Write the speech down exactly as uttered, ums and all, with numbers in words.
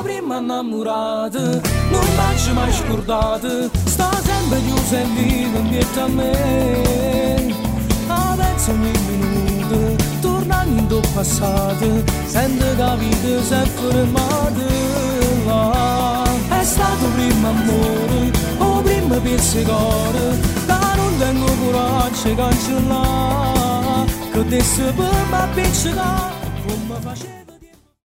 prima innamorata, non faccio mai scordata, sta sempre chiusa e viva dietro a me. Ah, penso ogni minuto, tornando in tuo passato, sento che la vita si è fermata. Ah, è stato primo amore, o prima pizzicore, che non tengo coraggio di cancellare, che adesso per me appiccicare, come facevo.